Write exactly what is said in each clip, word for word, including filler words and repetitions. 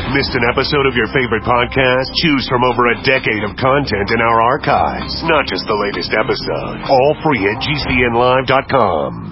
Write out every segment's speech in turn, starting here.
Missed an episode of your favorite podcast? Choose from over a decade of content in our archives, not just the latest episode. All free at G C N live dot com.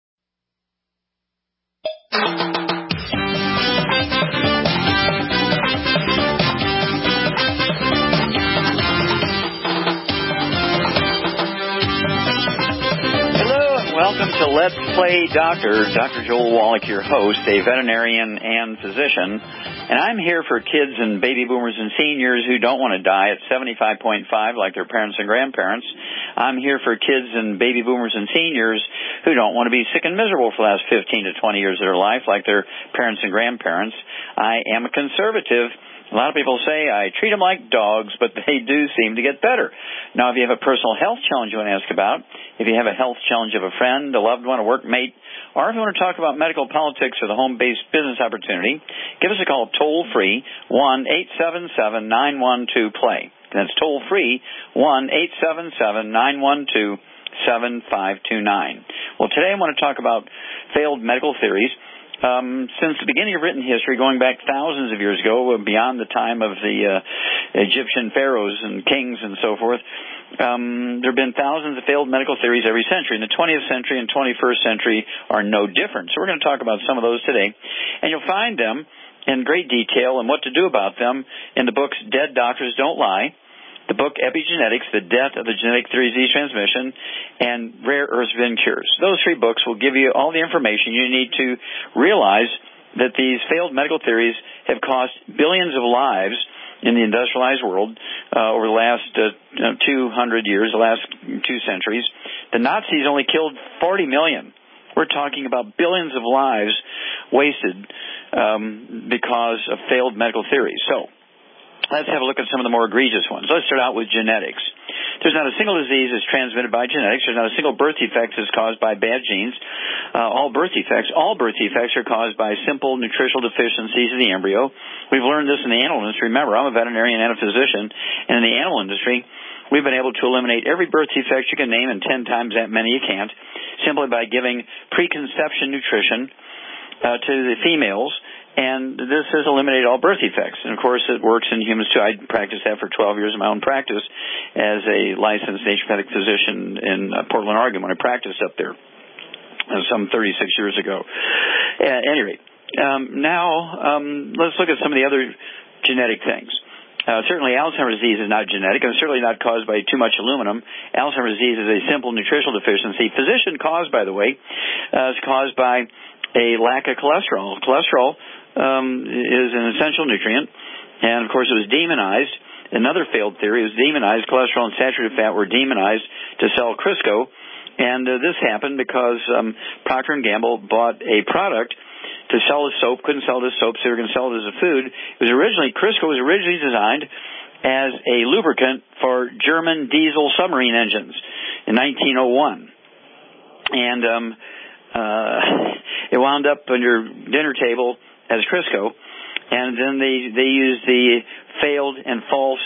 Welcome to Let's Play Doctor. Doctor Joel Wallach, your host, a veterinarian and physician. And I'm here for kids and baby boomers and seniors who don't want to die at seventy-five point five like their parents and grandparents. I'm here for kids and baby boomers and seniors who don't want to be sick and miserable for the last fifteen to twenty years of their life like their parents and grandparents. I am a conservative. A lot of people say I treat them like dogs, but they do seem to get better. Now, if you have a personal health challenge you want to ask about, if you have a health challenge of a friend, a loved one, a workmate, or if you want to talk about medical politics or the home-based business opportunity, give us a call toll-free, one eight seven seven, nine one two, play. That's toll-free, one eight seven seven, nine one two, seven five two nine. Well, today I want to talk about failed medical theories. Um, since the beginning of written history, going back thousands of years ago, beyond the time of the uh, Egyptian pharaohs and kings and so forth, um, there have been thousands of failed medical theories every century. And the twentieth century and twenty-first century are no different. So we're going to talk about some of those today. And you'll find them in great detail and what to do about them in the books Dead Doctors Don't Lie, the book Epigenetics, The Death of the Genetic Theory of Disease Transmission, and Rare Earths Vin Cures. Those three books will give you all the information you need to realize that these failed medical theories have cost billions of lives in the industrialized world uh, over the last uh, two hundred years, the last two centuries. The Nazis only killed forty million. We're talking about billions of lives wasted um, because of failed medical theories. So, let's have a look at some of the more egregious ones. Let's start out with genetics. There's not a single disease that's transmitted by genetics. There's not a single birth defect that's caused by bad genes. Uh, all birth defects, all birth defects are caused by simple nutritional deficiencies of the embryo. We've learned this in the animal industry. Remember, I'm a veterinarian and a physician, and in the animal industry, we've been able to eliminate every birth defect you can name, and ten times that many you can't, simply by giving preconception nutrition uh, to the females. And this has eliminated all birth defects. And, of course, it works in humans, too. I practiced that for twelve years in my own practice as a licensed naturopathic physician in Portland, Oregon, when I practiced up there uh, some thirty-six years ago. At any rate, um, now um, let's look at some of the other genetic things. Uh, certainly Alzheimer's disease is not genetic, and certainly not caused by too much aluminum. Alzheimer's disease is a simple nutritional deficiency. Physician-caused, by the way, uh, is caused by a lack of cholesterol. Cholesterol Um, is an essential nutrient, and of course it was demonized. Another failed theory was demonized. Cholesterol and saturated fat were demonized to sell Crisco, and uh, this happened because um, Procter and Gamble bought a product to sell as soap, couldn't sell it as soap, so they were going to sell it as a food. It was originally, Crisco was originally designed as a lubricant for German diesel submarine engines in nineteen oh one, and um, uh, it wound up on your dinner table as Crisco, and then they they used the failed and false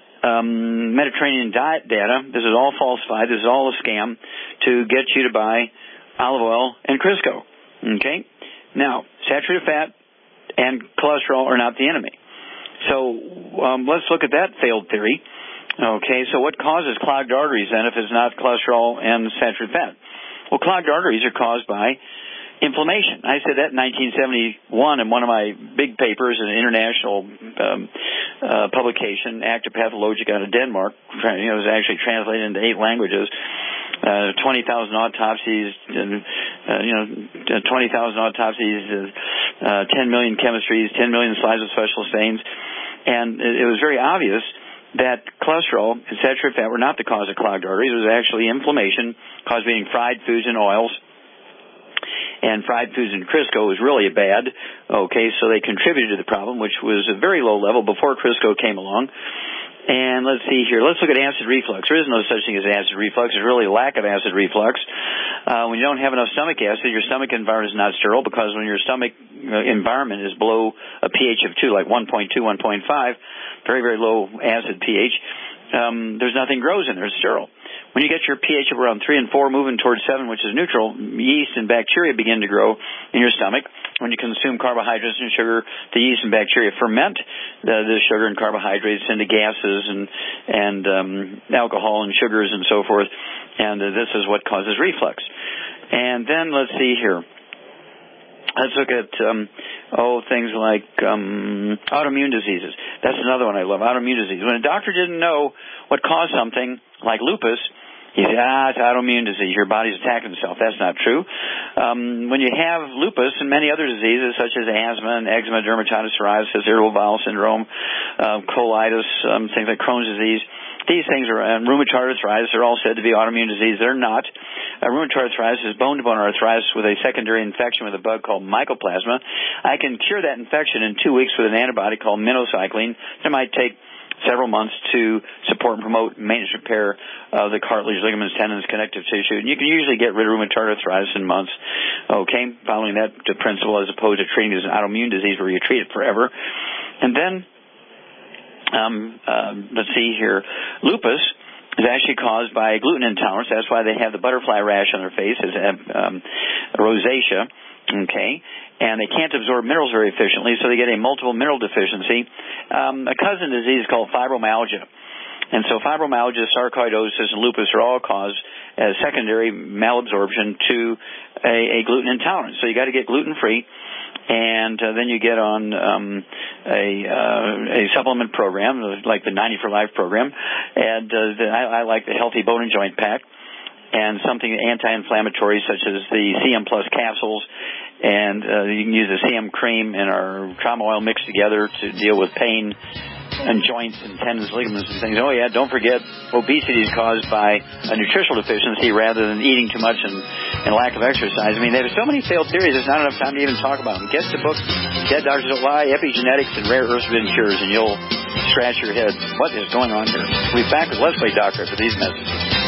um, Mediterranean diet data. This is all falsified. This is all a scam to get you to buy olive oil and Crisco. Okay? Now, saturated fat and cholesterol are not the enemy. So um, let's look at that failed theory. Okay, so what causes clogged arteries then if it's not cholesterol and saturated fat? Well, clogged arteries are caused by inflammation. I said that in nineteen seventy-one in one of my big papers in an international um, uh, publication, Acta Pathologica out of Denmark. You know, it was actually translated into eight languages. Uh, twenty thousand autopsies, uh, you know, twenty thousand autopsies, uh, ten million chemistries, ten million slides of special stains. And it, it was very obvious that cholesterol and saturated fat were not the cause of clogged arteries. It was actually inflammation caused by eating fried foods and oils. And fried foods and Crisco was really bad. Okay, so they contributed to the problem, which was a very low level before Crisco came along. And let's see here. Let's look at acid reflux. There is no such thing as acid reflux. There's really a lack of acid reflux. Uh, when you don't have enough stomach acid, your stomach environment is not sterile, because when your stomach environment is below a pH of two, like one point two, one point five, very, very low acid pH, um, there's nothing grows in there. It's sterile. When you get your pH of around three and four, moving towards seven, which is neutral, yeast and bacteria begin to grow in your stomach. When you consume carbohydrates and sugar, the yeast and bacteria ferment the, the sugar and carbohydrates into gases and and um, alcohol and sugars and so forth. And uh, this is what causes reflux. And then let's see here. Let's look at, um, oh, things like um, autoimmune diseases. That's another one I love, autoimmune disease. When a doctor didn't know what caused something like lupus, he said, ah, it's autoimmune disease. Your body's attacking itself. That's not true. Um, when you have lupus and many other diseases such as asthma and eczema, dermatitis, psoriasis, irritable bowel syndrome, uh, colitis, um, things like Crohn's disease, these things are, um, rheumatoid arthritis, they're all said to be autoimmune disease. They're not. Uh, rheumatoid arthritis is bone-to-bone arthritis with a secondary infection with a bug called mycoplasma. I can cure that infection in two weeks with an antibiotic called minocycline. It might take several months to support and promote maintenance repair of the cartilage, ligaments, tendons, connective tissue. And you can usually get rid of rheumatoid arthritis in months, okay, following that principle as opposed to treating it as an autoimmune disease where you treat it forever. And then Um, uh, let's see here. Lupus is actually caused by gluten intolerance. That's why they have the butterfly rash on their face, is um, rosacea. Okay, and they can't absorb minerals very efficiently, so they get a multiple mineral deficiency. Um, a cousin disease is called fibromyalgia. And so fibromyalgia, sarcoidosis, and lupus are all caused as secondary malabsorption to a, a gluten intolerance. So you got to get gluten-free. And uh, then you get on um, a, uh, a supplement program, like the ninety for Life program. And uh, the, I, I like the Healthy Bone and Joint Pack. And something anti-inflammatory such as the C M Plus capsules. And uh, you can use the C M cream and our trauma oil mixed together to deal with pain and joints and tendons, ligaments, and things. Oh, yeah, don't forget, obesity is caused by a nutritional deficiency rather than eating too much and, and lack of exercise. I mean, there's so many failed theories, there's not enough time to even talk about them. Get the book, Dead Doctors Don't Lie, Epigenetics, and Rare Earths Forbidden Cures, and you'll scratch your head. What is going on here? We'll be back with Leslie Doctor for these messages.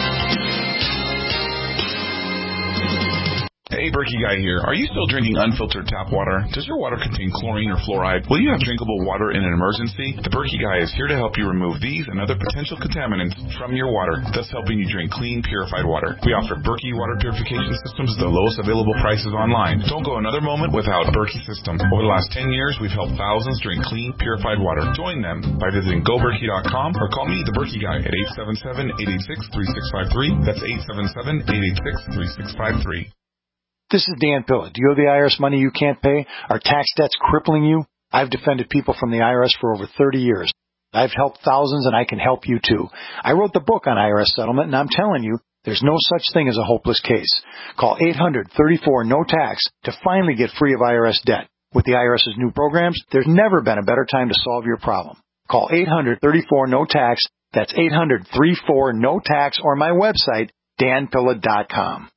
Hey, Berkey Guy here. Are you still drinking unfiltered tap water? Does your water contain chlorine or fluoride? Will you have drinkable water in an emergency? The Berkey Guy is here to help you remove these and other potential contaminants from your water, thus helping you drink clean, purified water. We offer Berkey water purification systems at the lowest available prices online. Don't go another moment without Berkey system. Over the last ten years, we've helped thousands drink clean, purified water. Join them by visiting go berkey dot com or call me, the Berkey Guy, at eight seven seven, eight eight six, three six five three. That's eight seven seven, eight eight six, three six five three. This is Dan Pilla. Do you owe the I R S money you can't pay? Are tax debts crippling you? I've defended people from the I R S for over thirty years. I've helped thousands, and I can help you too. I wrote the book on I R S settlement, and I'm telling you, there's no such thing as a hopeless case. Call eight hundred, thirty-four, no tax to finally get free of I R S debt. With the IRS's new programs, there's never been a better time to solve your problem. Call eight hundred, thirty-four, no tax. That's eight hundred, thirty-four, no tax, or my website, dan pilla dot com.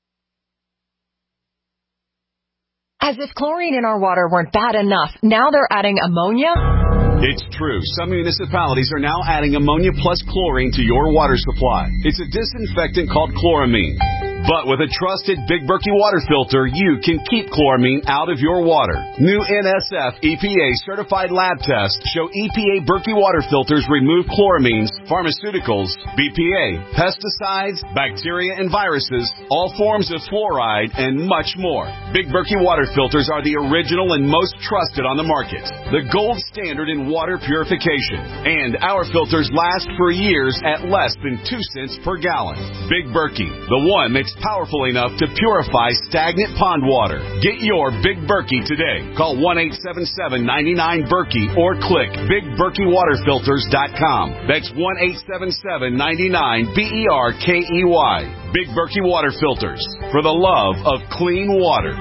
As if chlorine in our water weren't bad enough, now they're adding ammonia? It's true. Some municipalities are now adding ammonia plus chlorine to your water supply. It's a disinfectant called chloramine. But with a trusted Big Berkey water filter, you can keep chloramine out of your water. New N S F E P A certified lab tests show E P A Berkey water filters remove chloramines, pharmaceuticals, B P A, pesticides, bacteria and viruses, all forms of fluoride, and much more. Big Berkey water filters are the original and most trusted on the market. The gold standard in water purification. And our filters last for years at less than two cents per gallon. Big Berkey, the one that's powerful enough to purify stagnant pond water. Get your Big Berkey today. Call one eight seven seven, nine nine, Berkey or click big berkey water filters dot com. That's one eight seven seven, nine nine, B E R K E Y. Big Berkey Water Filters, for the love of clean water.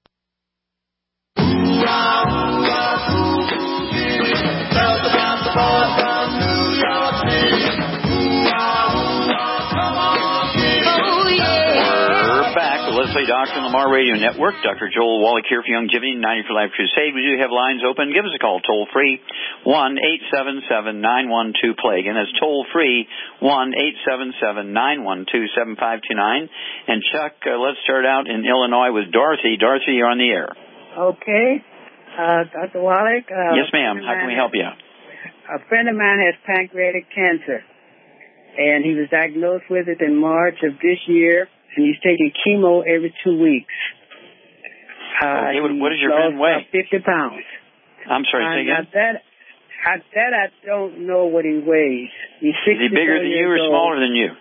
Leslie Doctor and Lamar Radio Network. Doctor Joel Wallach here for Youngevity, ninety for Life Crusade. We do have lines open. Give us a call, toll-free, one eight seven seven, nine one two, PLAGUE. And that's toll-free, one eight seven seven, nine one two, seven five two nine. And Chuck, uh, let's start out in Illinois with Dorothy. Dorothy, you're on the air. Okay. Uh, Doctor Wallach. Uh, yes, ma'am. How can we help you? A friend of mine has pancreatic cancer. and he was diagnosed with it in March of this year, and he's taking chemo every two weeks. Uh, okay, what, what does your friend weigh? fifty pounds. I'm sorry, say again? That, I, that I don't know what he weighs. He's Is he bigger than you or old. smaller than you?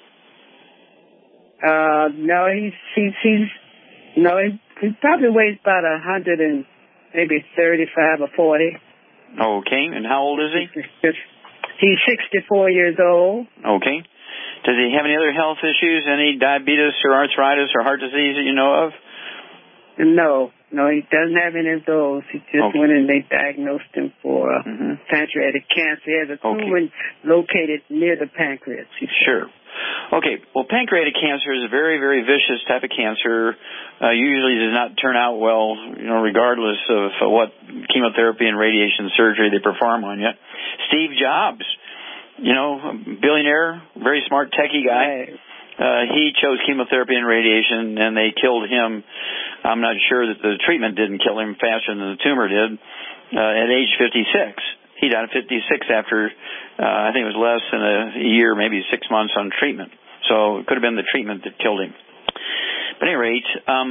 Uh, no, he's, he's, he's, no, he, he probably weighs about a hundred and maybe thirty-five or forty. Okay, and how old is he? He's sixty-four years old. Okay. Does he have any other health issues, any diabetes or arthritis or heart disease that you know of? No, no, he doesn't have any of those. He just okay. went and they diagnosed him for uh, mm-hmm. pancreatic cancer. He has a tumor okay. located near the pancreas. Sure. Okay, well, pancreatic cancer is a very, very vicious type of cancer. Uh, usually does not turn out well, you know, regardless of uh, what chemotherapy and radiation surgery they perform on you. Steve Jobs, you know, billionaire, very smart, techie guy. Right. Uh, he chose chemotherapy and radiation, and they killed him. I'm not sure that the treatment didn't kill him faster than the tumor did uh, at age fifty-six. He died at fifty-six after, uh, I think it was less than a year, maybe six months on treatment. So it could have been the treatment that killed him. But at any rate,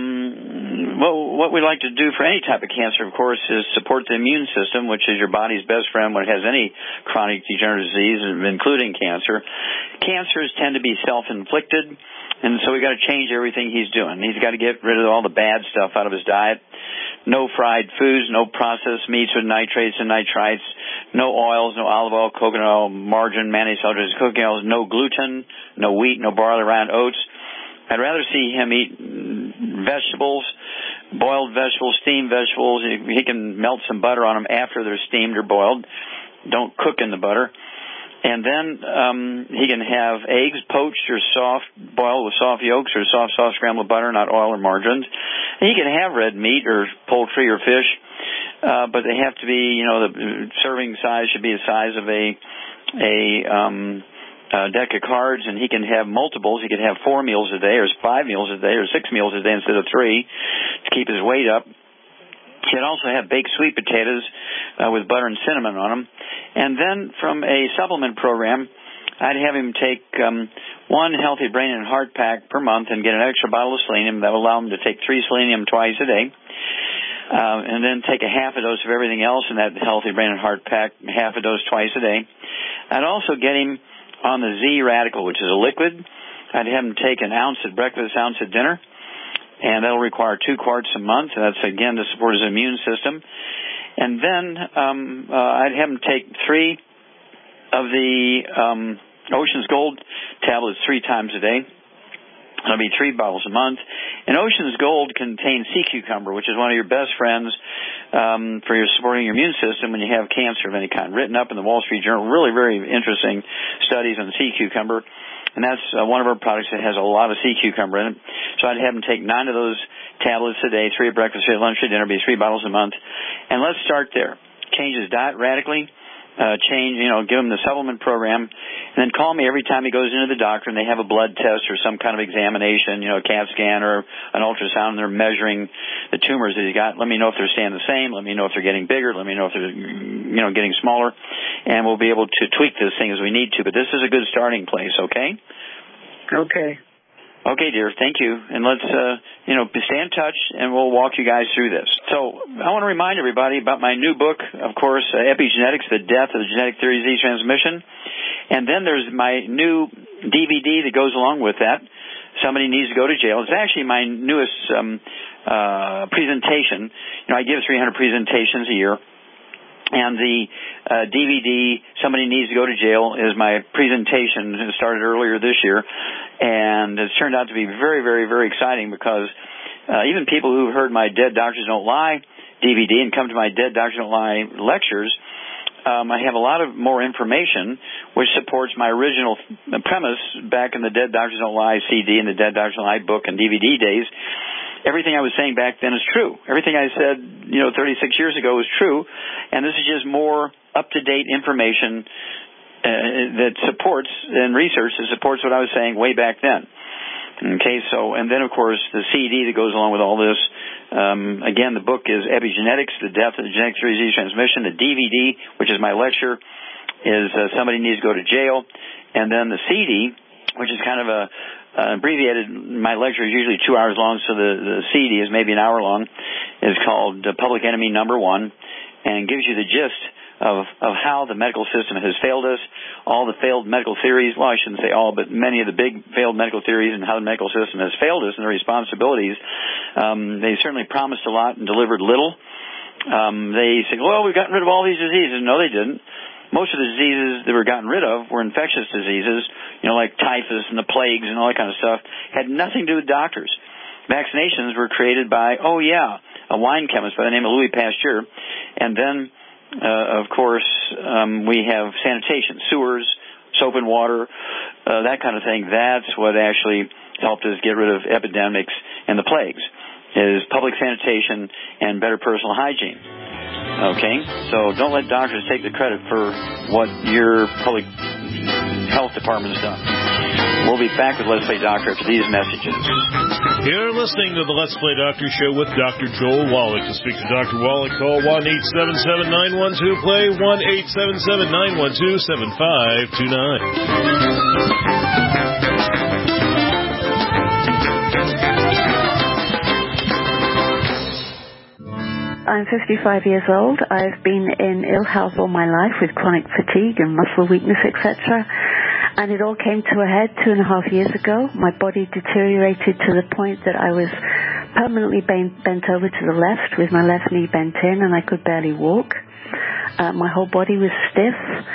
um, well, what we like to do for any type of cancer, of course, is support the immune system, which is your body's best friend when it has any chronic degenerative disease, including cancer. Cancers tend to be self-inflicted, and so we've got to change everything he's doing. He's got to get rid of all the bad stuff out of his diet. No fried foods, no processed meats with nitrates and nitrites, no oils, no olive oil, coconut oil, margarine, mayonnaise, cooking oils, no gluten, no wheat, no barley, rye, oats. I'd rather see him eat vegetables, boiled vegetables, steamed vegetables. He can melt some butter on them after they're steamed or boiled. Don't cook in the butter. And then um, he can have eggs poached or soft, boiled with soft yolks or soft, soft scrambled butter, not oil or margarines. And he can have red meat or poultry or fish, uh, but they have to be, you know, the serving size should be the size of a a um, uh, deck of cards, and he can have multiples. He can have four meals a day or five meals a day or six meals a day instead of three to keep his weight up. He can also have baked sweet potatoes uh, with butter and cinnamon on them. And then from a supplement program, I'd have him take um, one healthy brain and heart pack per month and get an extra bottle of selenium. That will allow him to take three selenium twice a day. Uh, and then take a half a dose of everything else in that healthy brain and heart pack, half a dose twice a day. I'd also get him on the Z Radical, which is a liquid. I'd have him take an ounce at breakfast, ounce at dinner. And that'll require two quarts a month. That's, again, to support his immune system. And then um, uh, I'd have him take three of the um, Ocean's Gold tablets three times a day. That'll be three bottles a month. And Ocean's Gold contains sea cucumber, which is one of your best friends um, for your supporting your immune system when you have cancer of any kind. Written up in the Wall Street Journal. Really, very interesting studies on sea cucumber. And that's uh, one of our products that has a lot of sea cucumber in it. So I'd have him take nine of those tablets a day, three at breakfast, three at lunch, three at dinner, be three bottles a month. And let's start there. Change his diet radically. Uh, change, you know, give him the supplement program. And then call me every time he goes into the doctor and they have a blood test or some kind of examination, you know, a CAT scan or an ultrasound, and they're measuring the tumors that he's got. Let me know if they're staying the same. Let me know if they're getting bigger. Let me know if they're, you know, getting smaller. And we'll be able to tweak this thing as we need to. But this is a good starting place, okay? Okay. Okay, dear. Thank you. And let's, uh, you know, stay in touch, and we'll walk you guys through this. So I want to remind everybody about my new book, of course, uh, Epigenetics, The Death of the Genetic Theory of Disease Transmission. And then there's my new D V D that goes along with that. Somebody needs to go to jail. It's actually my newest um, uh, presentation. You know, I give three hundred presentations a year. And the uh, D V D, Somebody Needs to Go to Jail, is my presentation. It started earlier this year. And it's turned out to be very, very, very exciting because uh, even people who've heard my Dead Doctors Don't Lie D V D and come to my Dead Doctors Don't Lie lectures, um, I have a lot of more information which supports my original premise back in the Dead Doctors Don't Lie C D and the Dead Doctors Don't Lie book and D V D days. Everything I was saying back then is true. Everything I said, you know, thirty-six years ago is true. And this is just more up-to-date information uh, that supports and research that supports what I was saying way back then. Okay, so, and then, of course, the C D that goes along with all this. Um, again, the book is Epigenetics, The Death of the Genetic Theory of Disease Transmission. The D V D, which is my lecture is uh, somebody needs to go to jail. And then the C D, which is kind of a uh, abbreviated, my lecture is usually two hours long, so the, the C D is maybe an hour long, is called uh, Public Enemy Number One, and gives you the gist of, of how the medical system has failed us, all the failed medical theories, well, I shouldn't say all, but many of the big failed medical theories and how the medical system has failed us and their responsibilities. Um, they certainly promised a lot and delivered little. Um, they say, well, we've gotten rid of all these diseases. No, they didn't. Most of the diseases that were gotten rid of were infectious diseases, you know, like typhus and the plagues and all that kind of stuff, had nothing to do with doctors. Vaccinations were created by, oh yeah, a wine chemist by the name of Louis Pasteur, and then Uh, of course, um, we have sanitation, sewers, soap and water, uh, that kind of thing. That's what actually helped us get rid of epidemics and the plagues, is public sanitation and better personal hygiene. Okay? So don't let doctors take the credit for what your public health department has done. We'll be back with Let's Play Doctor after these messages. You're listening to the Let's Play Doctor Show with Doctor Joel Wallach. To speak to Doctor Wallach, call one eight seven seven, nine one two, play, one eight seven seven, nine one two, seven five two nine. I'm fifty-five years old. I've been in ill health all my life with chronic fatigue and muscle weakness, et cetera. And it all came to a head two and a half years ago. My body deteriorated to the point that I was permanently bent, bent over to the left with my left knee bent in, and I could barely walk. Uh, my whole body was stiff.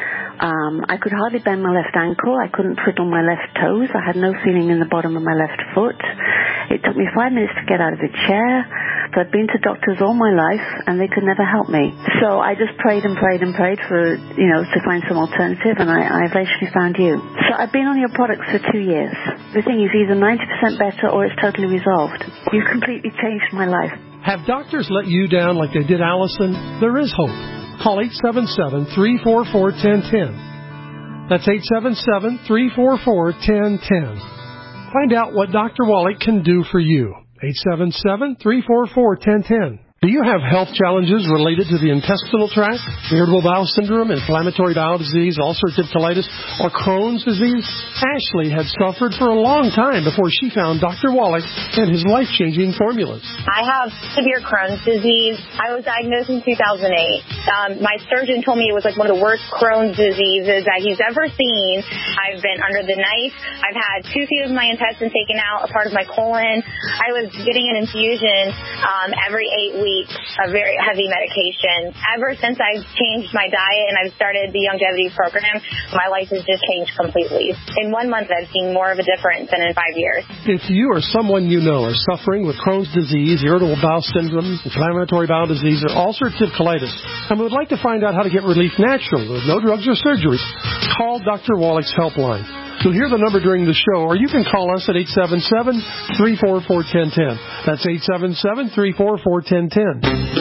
Um, I could hardly bend my left ankle. I couldn't twiddle my left toes. I had no feeling in the bottom of my left foot. It took me five minutes to get out of a chair. So I've been to doctors all my life, and they could never help me. So I just prayed and prayed and prayed for, you know, to find some alternative, and I, I eventually found you. So I've been on your products for two years. The thing is either ninety percent better or it's totally resolved. You've completely changed my life. Have doctors let you down like they did Allison? There is hope. Call eight seven seven, three four four, one zero one zero. That's eight seven seven, three four four, one zero one zero. Find out what Doctor Wallach can do for you. eight seven seven, three four four, one zero one zero. Do you have health challenges related to the intestinal tract, irritable bowel syndrome, inflammatory bowel disease, ulcerative colitis, or Crohn's disease? Ashley had suffered for a long time before she found Doctor Wallach and his life-changing formulas. I have severe Crohn's disease. I was diagnosed in two thousand eight. Um, my surgeon told me it was like one of the worst Crohn's diseases that he's ever seen. I've been under the knife. I've had two feet of my intestine taken out, a part of my colon. I was getting an infusion um, every eight weeks. A very heavy medication. Ever since I've changed my diet and I've started the longevity program, my life has just changed completely. In one month, I've seen more of a difference than in five years. If you or someone you know are suffering with Crohn's disease, irritable bowel syndrome, inflammatory bowel disease, or ulcerative colitis, and would like to find out how to get relief naturally with no drugs or surgeries, call Doctor Wallach's helpline. You'll hear the number during the show, or you can call us at eight seven seven, three four four, one zero one zero. That's eight seven seven, three four four, one zero one zero.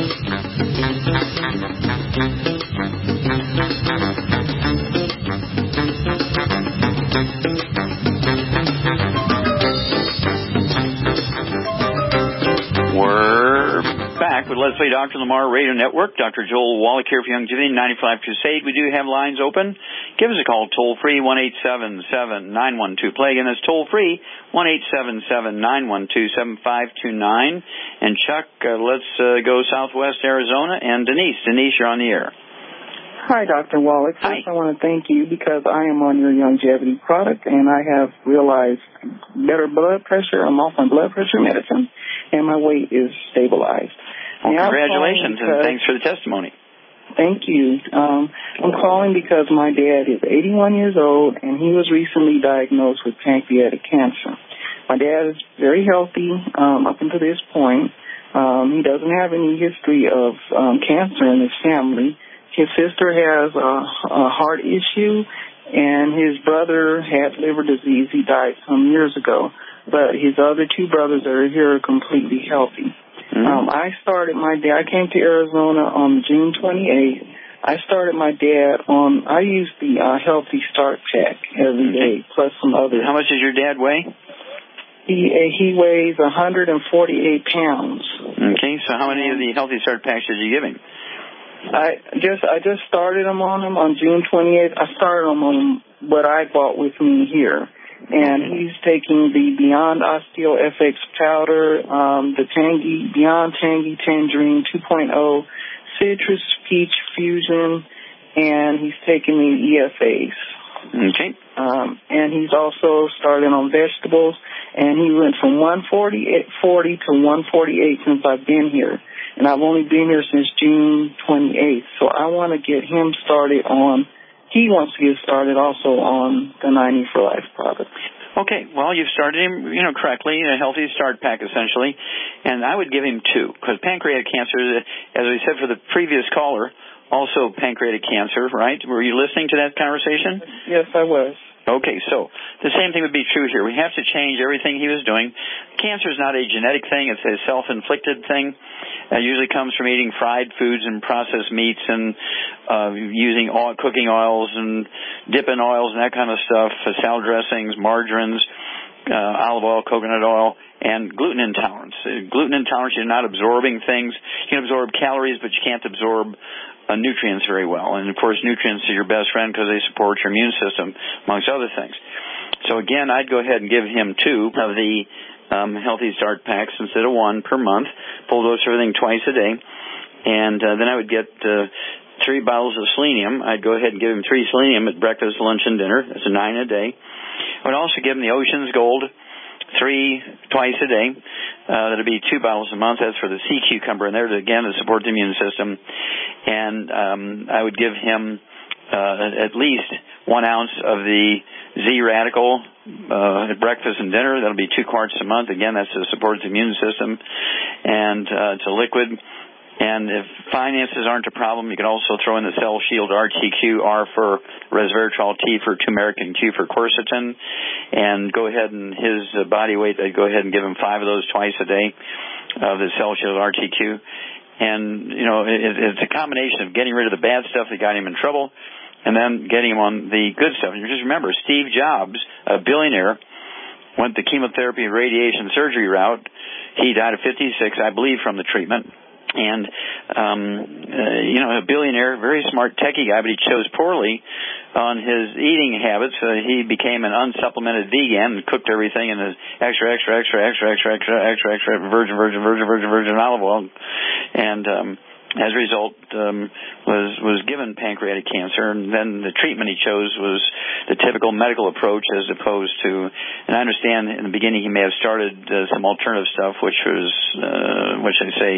We're back with Let's Play Doctor Lamar Radio Network. Doctor Joel Wallach here for Youngevity ninety-five Crusade. We do have lines open. Give us a call toll-free, one eight seven seven, nine one two, play. Again, that's toll-free, one eight seven seven, nine one two, seven five two nine. And Chuck, uh, let's uh, go southwest Arizona. And Denise. Denise, you're on the air. Hi, Doctor Wallach. First, I want to thank you because I am on your Youngevity product, and I have realized better blood pressure. I'm off my blood pressure medicine, and my weight is stabilized. Well, congratulations, and thanks for the testimony. Thank you. Um, I'm calling because my dad is eighty-one years old, and he was recently diagnosed with pancreatic cancer. My dad is very healthy um, up until this point. Um, he doesn't have any history of um, cancer in his family. His sister has a, a heart issue, and his brother had liver disease. He died some years ago. But his other two brothers that are here are completely healthy. Mm-hmm. Um, I started my dad. I came to Arizona on June twenty-eighth. I started my dad on, I used the uh, Healthy Start Pack every day, plus some others. How much does your dad weigh? He uh, he weighs one hundred forty-eight pounds. Okay, so how many of the Healthy Start Packs did you give him? I just I just started them on him on June twenty-eighth. I started them on what I bought with me here. And he's taking the Beyond Osteo F X powder, um, the Tangy, Beyond Tangy Tangerine two point oh, Citrus Peach Fusion, and he's taking the E F As. Okay. Um, and he's also started on vegetables, and he went from one forty to one forty-eight since I've been here. And I've only been here since June twenty-eighth. So I want to get him started on, he wants to get started also on the ninety for Life product. Okay, well, you've started him, you know, correctly, a healthy start pack, essentially. And I would give him two, because pancreatic cancer, as we said for the previous caller, also pancreatic cancer, right? Were you listening to that conversation? Yes, I was. Okay, so the same thing would be true here. We have to change everything he was doing. Cancer is not a genetic thing. It's a self-inflicted thing. It usually comes from eating fried foods and processed meats and uh, using oil, cooking oils and dipping oils and that kind of stuff, uh, salad dressings, margarines, uh, olive oil, coconut oil, and gluten intolerance. Uh, gluten intolerance, you're not absorbing things. You can absorb calories, but you can't absorb Uh, nutrients very well. And, of course, nutrients are your best friend because they support your immune system, amongst other things. So, again, I'd go ahead and give him two of the um, Healthy Start packs instead of one per month, full dose of everything twice a day. And uh, then I would get uh, three bottles of selenium. I'd go ahead and give him three selenium at breakfast, lunch, and dinner. That's a nine a day. I would also give him the Ocean's Gold, three twice a day. Uh, that'll be two bottles a month. That's for the sea cucumber in there, to, again, to support the immune system. And um, I would give him uh, at least one ounce of the Z-Radical uh, at breakfast and dinner. That'll be two quarts a month. Again, that's to support the immune system. And uh, it's a liquid. And if finances aren't a problem, you can also throw in the Cell Shield R T Q, R for resveratrol, T for turmeric, and Q for quercetin. And go ahead and his uh, body weight, I'd go ahead and give him five of those twice a day of the Cell Shield R T Q. And, you know, it, it's a combination of getting rid of the bad stuff that got him in trouble and then getting him on the good stuff. And just remember, Steve Jobs, a billionaire, went the chemotherapy and radiation surgery route. He died at fifty-six, I believe, from the treatment. And, um, uh, you know, a billionaire, very smart, techie guy, but he chose poorly on his eating habits. Uh, he became an unsupplemented vegan and cooked everything in the extra, extra, extra, extra, extra, extra, extra, extra, virgin, virgin, virgin, virgin, virgin olive oil. And, um, as a result, um, was was given pancreatic cancer, and then the treatment he chose was the typical medical approach as opposed to, and I understand in the beginning he may have started uh, some alternative stuff, which was, uh, which I say,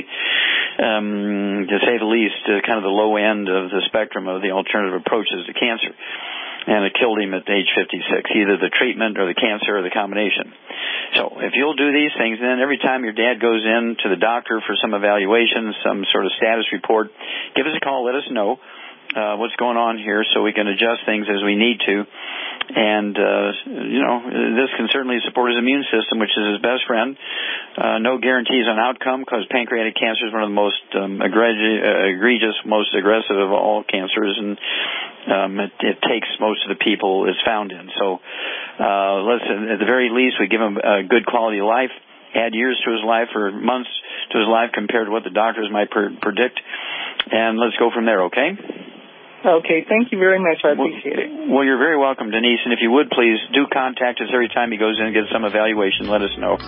um, to say the least, uh, kind of the low end of the spectrum of the alternative approaches to cancer. And it killed him at age fifty-six, either the treatment or the cancer or the combination. So if you'll do these things, then every time your dad goes in to the doctor for some evaluation, some sort of status report, give us a call, let us know uh, what's going on here so we can adjust things as we need to. And, uh, you know, this can certainly support his immune system, which is his best friend. Uh, no guarantees on outcome because pancreatic cancer is one of the most um, egregious, most aggressive of all cancers, and um, it, it takes most of the people it's found in. So, uh, let's, at the very least, we give him a good quality of life, add years to his life or months to his life compared to what the doctors might pre- predict, and let's go from there, okay? Okay, thank you very much. I appreciate it. Well, you're very welcome, Denise. And if you would, please do contact us every time he goes in and gets some evaluation. Let us know.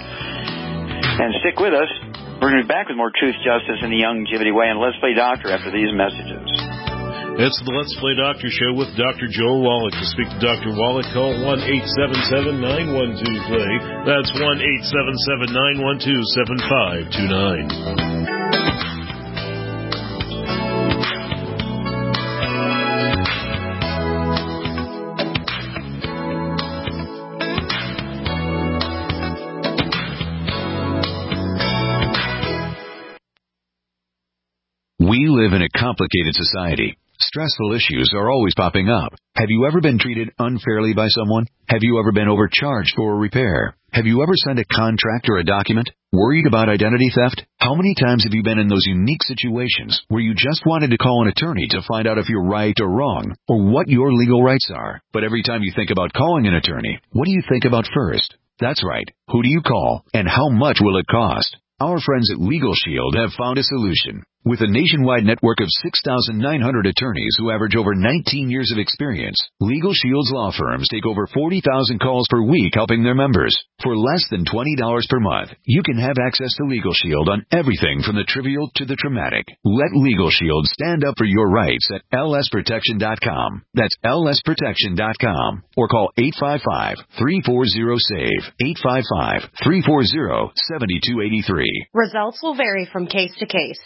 And stick with us. We're going to be back with more Truth, Justice, and the Youngevity Way and Let's Play Doctor after these messages. It's the Let's Play Doctor Show with Doctor Joel Wallach. To speak to Doctor Wallach, call one eight seven seven, nine one two, play. That's one eight seven seven, nine one two, seven five two nine. We live in a complicated society. Stressful issues are always popping up. Have you ever been treated unfairly by someone? Have you ever been overcharged for a repair? Have you ever signed a contract or a document? Worried about identity theft? How many times have you been in those unique situations where you just wanted to call an attorney to find out if you're right or wrong, or what your legal rights are? But every time you think about calling an attorney, what do you think about first? That's right. Who do you call, and how much will it cost? Our friends at Legal Shield have found a solution. With a nationwide network of six thousand nine hundred attorneys who average over nineteen years of experience, Legal Shield's law firms take over forty thousand calls per week helping their members. For less than twenty dollars per month, you can have access to Legal Shield on everything from the trivial to the traumatic. Let Legal Shield stand up for your rights at L S protection dot com. That's L S protection dot com. Or call eight five five, three four zero, SAVE, eight five five, three four zero, seven two eight three. Results will vary from case to case.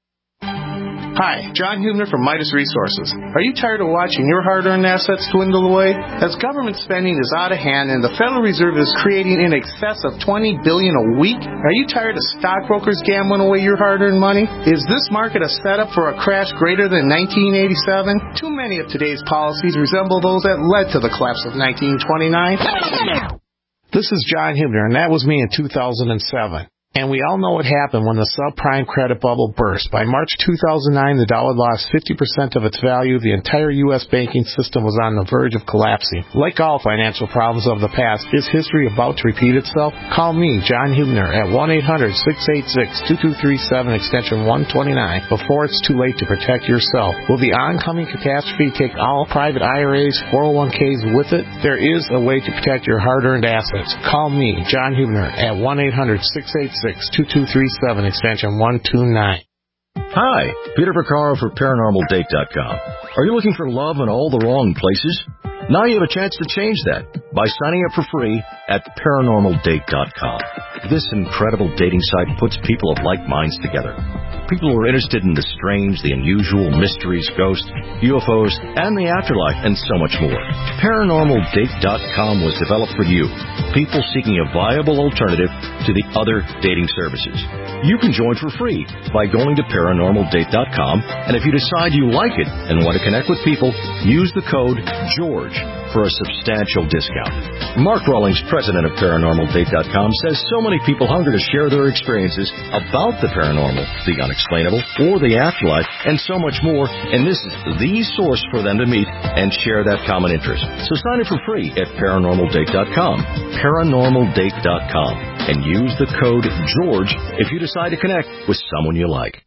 Hi, John Hubner from Midas Resources. Are you tired of watching your hard-earned assets dwindle away? As government spending is out of hand and the Federal Reserve is creating in excess of twenty billion dollars a week, are you tired of stockbrokers gambling away your hard-earned money? Is this market a setup for a crash greater than nineteen eighty-seven? Too many of today's policies resemble those that led to the collapse of nineteen twenty-nine. This is John Hubner, and that was me in two thousand seven. And we all know what happened when the subprime credit bubble burst. By March two thousand nine, the dollar lost fifty percent of its value. The entire U S banking system was on the verge of collapsing. Like all financial problems of the past, is history about to repeat itself? Call me, John Hubner, at one eight hundred, six eight six, two two three seven, extension one twenty-nine, before it's too late to protect yourself. Will the oncoming catastrophe take all private I R As, four oh one k's with it? There is a way to protect your hard-earned assets. Call me, John Hubner, at one eight hundred, six eight six, two two three seven, extension one two nine. Hi, Peter Vaccaro for Paranormal Date dot com. Are you looking for love in all the wrong places? Now you have a chance to change that by signing up for free at Paranormal Date dot com. This incredible dating site puts people of like minds together. People who are interested in the strange, the unusual, mysteries, ghosts, U F Os, and the afterlife, and so much more. Paranormal Date dot com was developed for you, people seeking a viable alternative to the other dating services. You can join for free by going to Paranormal Date dot com, and if you decide you like it and want to connect with people, use the code GEORGE for a substantial discount. Mark Rawlings, president of Paranormal Date dot com, says so many people hunger to share their experiences about the paranormal, the unexplainable, or the afterlife, and so much more, and this is the source for them to meet and share that common interest. So sign up for free at Paranormal Date dot com, Paranormal Date dot com, and use the code GEORGE if you decide to connect with someone you like.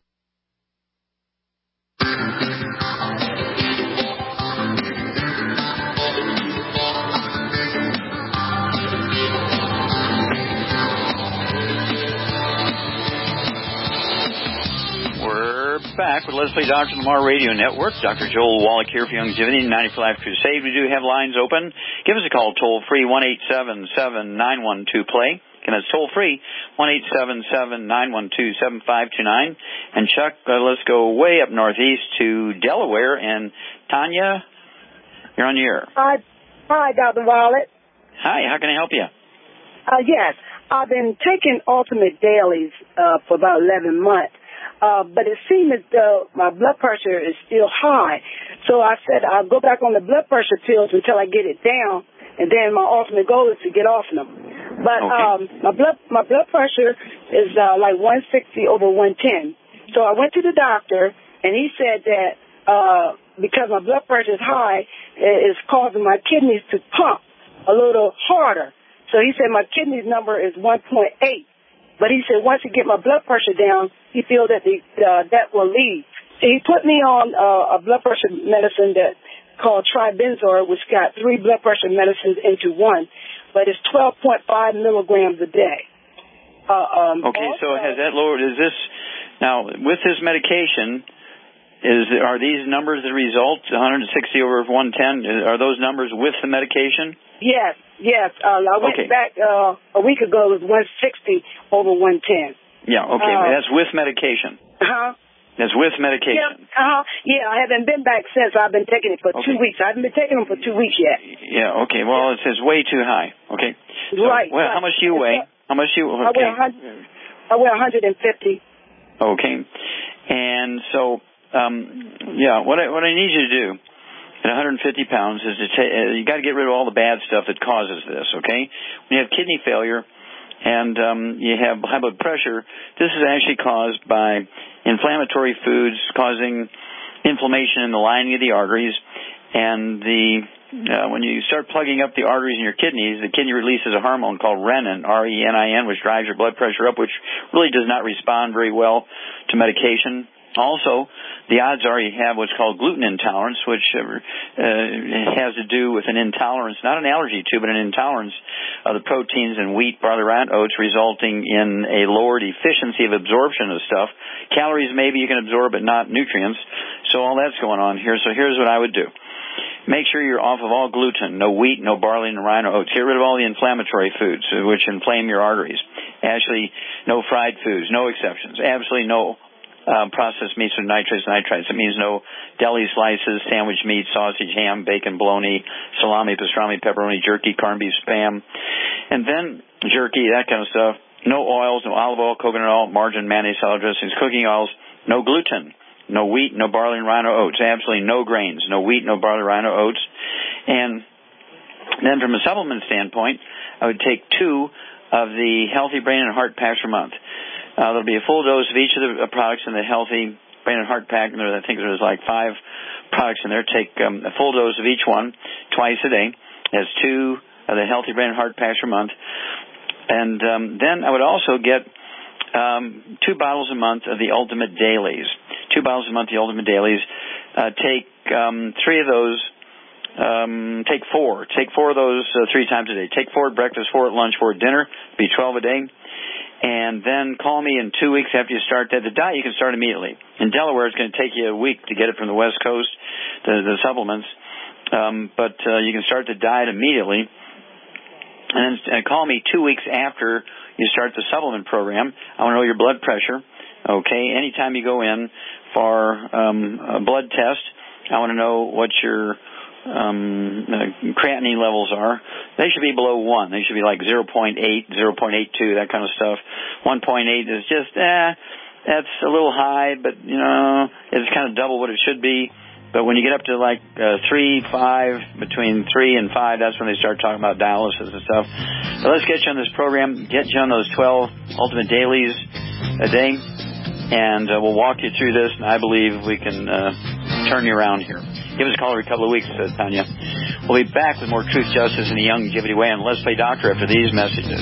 Back with Leslie Doctor Lamar Radio Network. Doctor Joel Wallach here for Youngevity ninety-five Life Crusade. We do have lines open. Give us a call toll free one eight seven seven, nine one two, play. Again, it's toll free one eight seven seven, nine one two, seven five two nine. And Chuck, uh, let's go way up northeast to Delaware. And Tanya, you're on the air. Hi, hi, Doctor Wallach. Hi, how can I help you? Uh, yes, I've been taking Ultimate Dailies uh, for about eleven months. Uh, but it seems as though my blood pressure is still high. So I said I'll go back on the blood pressure pills until I get it down, and then my ultimate goal is to get off them. But okay. um, my blood my blood pressure is uh, like one sixty over one ten. So I went to the doctor, and he said that uh, because my blood pressure is high, it's causing my kidneys to pump a little harder. So he said my kidney number is one point eight. But he said once he get my blood pressure down, he feels that the, uh, that will leave. He put me on uh, a blood pressure medicine that called Tribenzor, which got three blood pressure medicines into one, but it's twelve point five milligrams a day. Uh, um, okay, also, so has that lowered? Is this now with this medication? Is are these numbers the result? one sixty over one ten. Are those numbers with the medication? Yes. Yes, uh, I went okay. back uh, a week ago. It was one sixty over one ten. Yeah, okay. Uh, That's with medication. Uh-huh. That's with medication. Yeah, uh-huh. Yeah, I haven't been back since. I've been taking it for okay. two weeks. I haven't been taking them for two weeks yet. Yeah, okay. Well, it says way too high. Okay. So, right. Well, right. how much do you weigh? How much do you okay. I weigh one hundred, I weigh one hundred fifty. Okay. And so, um, yeah, what I, what I need you to do at one hundred fifty pounds is to ta- uh, you got to get rid of all the bad stuff that causes this, okay? When you have kidney failure and um, you have high blood pressure, this is actually caused by inflammatory foods causing inflammation in the lining of the arteries. And the uh, when you start plugging up the arteries in your kidneys, the kidney releases a hormone called renin, R E N I N, which drives your blood pressure up, which really does not respond very well to medication. Also, the odds are you have what's called gluten intolerance, which uh, has to do with an intolerance, not an allergy to, but an intolerance of the proteins in wheat, barley, rye, and oats, resulting in a lowered efficiency of absorption of stuff. Calories maybe you can absorb, but not nutrients. So all that's going on here. So here's what I would do. Make sure you're off of all gluten, no wheat, no barley, no rye, no oats. Get rid of all the inflammatory foods, which inflame your arteries. Actually, no fried foods, no exceptions. Absolutely no Um, processed meats with nitrates and nitrites. It means no deli slices, sandwich meat, sausage, ham, bacon, bologna, salami, pastrami, pepperoni, jerky, corned beef, spam, and then jerky, that kind of stuff. No oils, no olive oil, coconut oil, margarine, mayonnaise, salad dressings, cooking oils. No gluten, no wheat, no barley, and rye, no oats. Absolutely no grains, no wheat, no barley, rye, no oats. And then from a supplement standpoint, I would take two of the Healthy Brain and Heart Packs per month. Uh, there'll be a full dose of each of the uh, products in the Healthy Brain and Heart Pack, and there, I think there's like five products in there. Take um, a full dose of each one twice a day. There's two of the Healthy Brain and Heart Packs per month. And um, then I would also get um, two bottles a month of the Ultimate Dailies. Two bottles a month of the Ultimate Dailies. Uh, take um, three of those. Um, take four. Take four of those uh, three times a day. Take four at breakfast, four at lunch, four at dinner. Be twelve a day. And then call me in two weeks after you start that. The diet you can start immediately. In Delaware, it's going to take you a week to get it from the West Coast, the, the supplements. Um, but uh, you can start the diet immediately. And then uh, call me two weeks after you start the supplement program. I want to know your blood pressure. Okay, anytime you go in for um, a blood test, I want to know what your um, uh, creatinine levels are. They should be below one. They should be like zero point eight, zero point eight two, that kind of stuff. one point eight is just, eh, that's a little high, but, you know, it's kind of double what it should be. But when you get up to like uh, three, five, between three and five, that's when they start talking about dialysis and stuff. So let's get you on this program, get you on those twelve Ultimate Dailies a day, and uh, we'll walk you through this, and I believe we can uh, turn you around here. Give us a call every couple of weeks, uh, Tanya. We'll be back with more Truth, Justice, and the Longevity Way on Let's Play Doctor after these messages.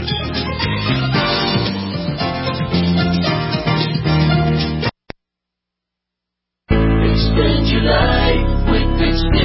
Expand your life with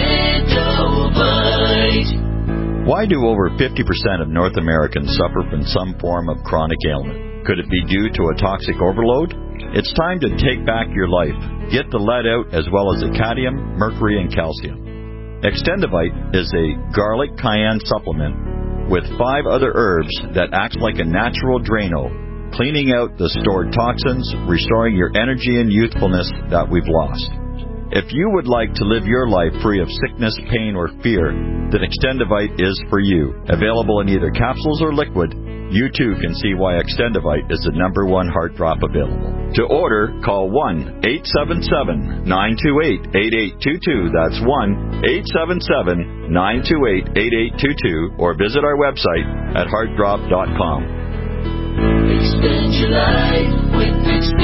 Extendovite. Why do over fifty percent of North Americans suffer from some form of chronic ailment? Could it be due to a toxic overload? It's time to take back your life. Get the lead out as well as the cadmium, mercury, and calcium. Extendovite is a garlic cayenne supplement with five other herbs that acts like a natural Drano, cleaning out the stored toxins, restoring your energy and youthfulness that we've lost. If you would like to live your life free of sickness, pain, or fear, then Extendovite is for you. Available in either capsules or liquid, you too can see why Extendovite is the number one heart drop available. To order, call one eight seven seven, nine two eight, eight eight two two. That's one eight seven seven, nine two eight, eight eight two two, or visit our website at heart drop dot com. Expand your life with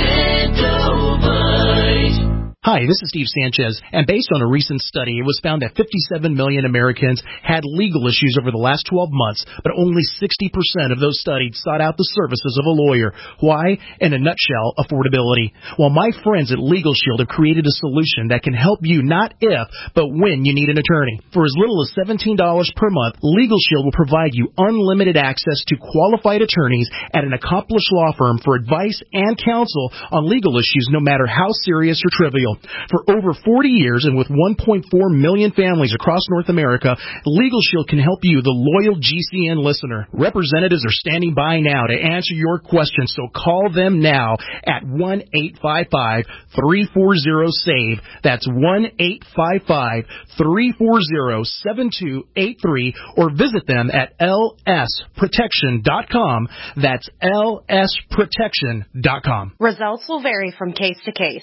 Extendovite. Hi, this is Steve Sanchez, and based on a recent study, it was found that fifty-seven million Americans had legal issues over the last twelve months, but only sixty percent of those studied sought out the services of a lawyer. Why? In a nutshell, affordability. Well, my friends at Legal Shield have created a solution that can help you not if, but when you need an attorney. For as little as seventeen dollars per month, Legal Shield will provide you unlimited access to qualified attorneys at an accomplished law firm for advice and counsel on legal issues, no matter how serious or trivial. For over forty years and with one point four million families across North America, Legal Shield can help you, the loyal G C N listener. Representatives are standing by now to answer your questions, so call them now at one eight five five, three four zero, S A V E. That's one eight five five, three four zero, seven two eight three, or visit them at L S protection dot com. That's L S protection dot com. Results will vary from case to case.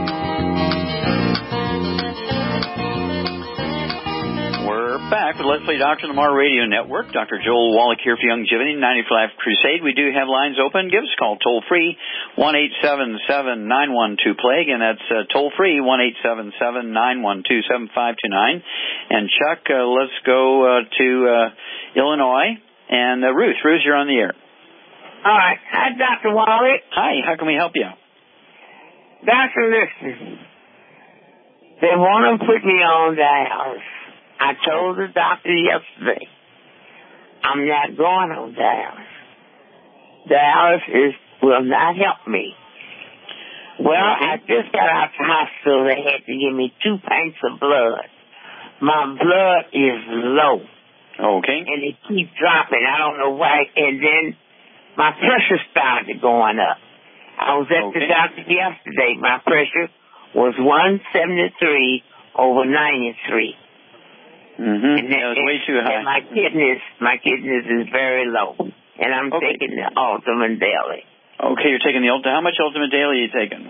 We're back with Let's Play Play Doctor on the Mar Radio Network. Doctor Joel Wallach here for Youngevity ninety-four Life Crusade. We do have lines open. Give us a call toll free, one eight seven seven, nine one two, play. Again, that's uh, toll free, one eight seven seven, nine one two, seven five two nine. And Chuck, uh, let's go uh, to uh, Illinois. And uh, Ruth, Ruth, you're on the air. All right. Hi, Doctor Wallach. Hi, how can we help you? Doctor, listen. They want to put me on dialysis. I told the doctor yesterday, I'm not going on dialysis. Dialysis will not help me. Well, I just got out of the hospital. They had to give me two pints of blood. My blood is low. Okay. And it keeps dropping. I don't know why. And then my pressure started going up. I was at okay. the doctor yesterday. My pressure was one seventy-three over ninety-three. Mm-hmm. And that was way too high. And my kidneys, my kidneys is very low. And I'm okay. taking the Ultimate Daily. Okay, you're taking the Ultimate. How much Ultimate Daily are you taking?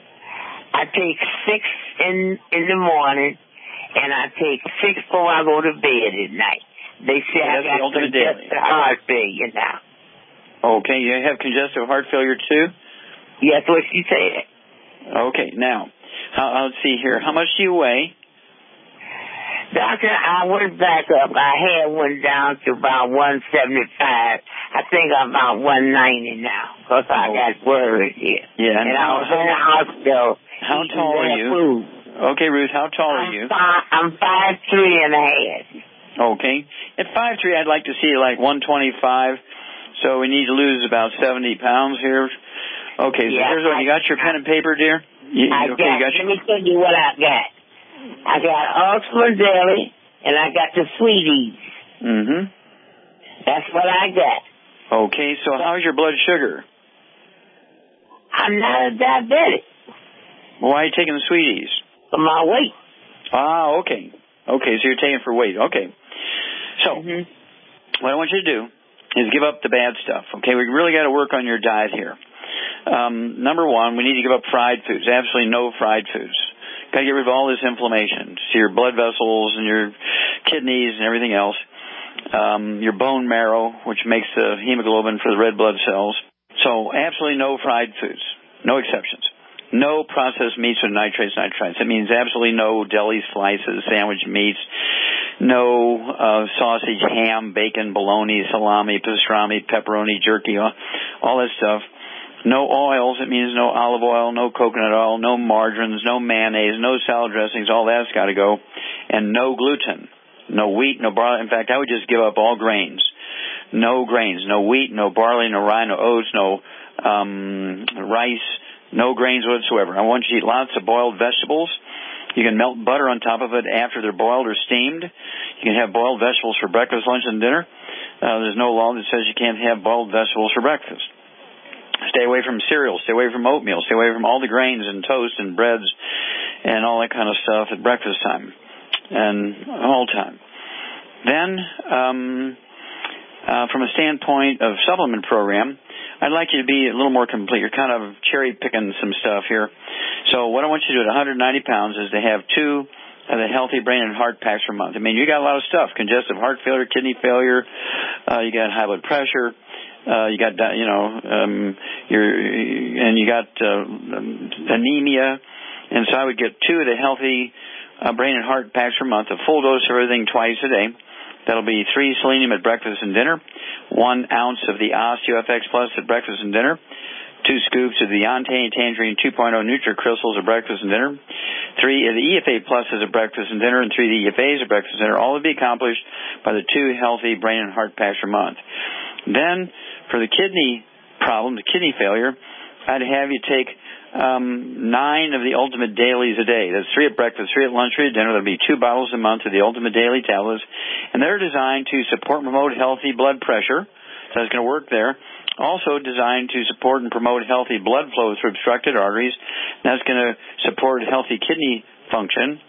I take six in in the morning, and I take six before I go to bed at night. They say yeah, I got Ultimate Daily. heart failure now. Okay, you have congestive heart failure too? Yes, what she said. Okay, now, how, let's see here. How much do you weigh? Doctor, I went back up. I had one down to about one seventy-five. I think I'm about one ninety now because I got worried here. Yeah. And, and I was in the hospital. How tall are you? Food. Okay, Ruth, how tall I'm are you? Five, I'm five three and a half. Okay. At five three, I'd like to see like one twenty-five. So we need to lose about seventy pounds here. Okay, so yeah, here's what I, you got. Your pen and paper, dear. You, I okay, got, you got let your... me tell you what I got. I got Ultimate Daily, and I got the Sweeties. Mm-hmm. That's what I got. Okay, so how's your blood sugar? I'm not a diabetic. Well, why are you taking the Sweeties? For my weight. Ah, okay. Okay, so you're taking it for weight. Okay. So, mm-hmm. what I want you to do is give up the bad stuff. Okay, we really got to work on your diet here. Um, number one, we need to give up fried foods. Absolutely no fried foods. Got to get rid of all this inflammation to your blood vessels and your kidneys and everything else. Um, your bone marrow, which makes the hemoglobin for the red blood cells. So absolutely no fried foods. No exceptions. No processed meats with nitrates, nitrites. That means absolutely no deli slices, sandwich meats, no uh, sausage, ham, bacon, bologna, salami, pastrami, pepperoni, jerky, all, all that stuff. No oils, it means no olive oil, no coconut oil, no margarines, no mayonnaise, no salad dressings, all that's got to go. And no gluten, no wheat, no barley. In fact, I would just give up all grains. No grains, no wheat, no barley, no rye, no oats, no um, rice, no grains whatsoever. I want you to eat lots of boiled vegetables. You can melt butter on top of it after they're boiled or steamed. You can have boiled vegetables for breakfast, lunch, and dinner. Uh, there's no law that says you can't have boiled vegetables for breakfast. Stay away from cereal. Stay away from oatmeal. Stay away from all the grains and toast and breads and all that kind of stuff at breakfast time and all time. Then, um, uh, from a standpoint of supplement program, I'd like you to be a little more complete. You're kind of cherry-picking some stuff here. So what I want you to do at one hundred ninety pounds is to have two of the Healthy Brain and Heart Packs per month. I mean, you got a lot of stuff. Congestive heart failure, kidney failure, uh, you got high blood pressure. Uh, you got, you know, um, you're, and you got uh, anemia, and so I would get two of the Healthy uh, Brain and Heart Packs per month, a full dose of everything twice a day. That'll be three selenium at breakfast and dinner, one ounce of the OsteoFX Plus at breakfast and dinner, two scoops of the Yante Tangerine two point oh Nutri-Crystals at breakfast and dinner, three of the E F A Pluses at breakfast and dinner, and three of the E F As at breakfast and dinner. All would be accomplished by the two Healthy Brain and Heart Packs per month. Then, for the kidney problem, the kidney failure, I'd have you take um, nine of the Ultimate Dailies a day. That's three at breakfast, three at lunch, three at dinner. That'll be two bottles a month of the Ultimate Daily tablets. And they're designed to support and promote healthy blood pressure. So that's going to work there. Also designed to support and promote healthy blood flow through obstructed arteries. That's going to support healthy kidney function.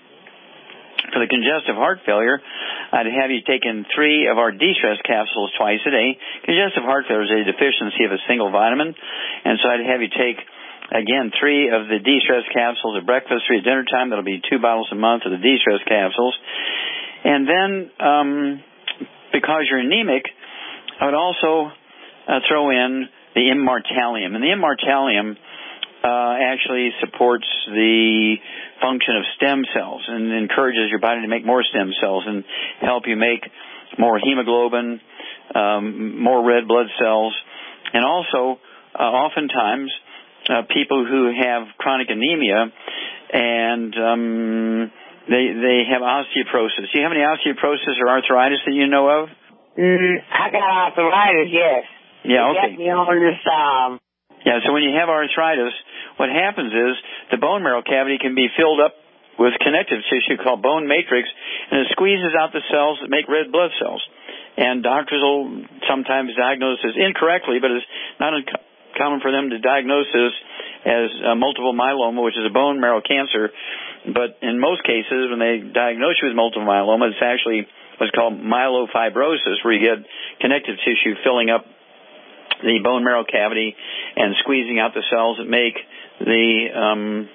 For the congestive heart failure, I'd have you take in three of our de-stress capsules twice a day. Congestive heart failure is a deficiency of a single vitamin, and so I'd have you take, again, three of the de-stress capsules at breakfast, three at dinner time. That'll be two bottles a month of the de-stress capsules. And then um, because you're anemic, I would also uh, throw in the Immortalium. And the Immortalium uh, actually supports the function of stem cells and encourages your body to make more stem cells and help you make more hemoglobin, um, more red blood cells, and also uh, oftentimes uh, people who have chronic anemia and um, they they have osteoporosis. Do you have any osteoporosis or arthritis that you know of? Mm, I got arthritis, yes. Yeah, okay. They got me on this, um... Yeah, so when you have arthritis, what happens is the bone marrow cavity can be filled up with connective tissue called bone matrix, and it squeezes out the cells that make red blood cells. And doctors will sometimes diagnose this incorrectly, but it's not uncommon for them to diagnose this as uh, multiple myeloma, which is a bone marrow cancer. But in most cases, when they diagnose you with multiple myeloma, it's actually what's called myelofibrosis, where you get connective tissue filling up the bone marrow cavity and squeezing out the cells that make the um,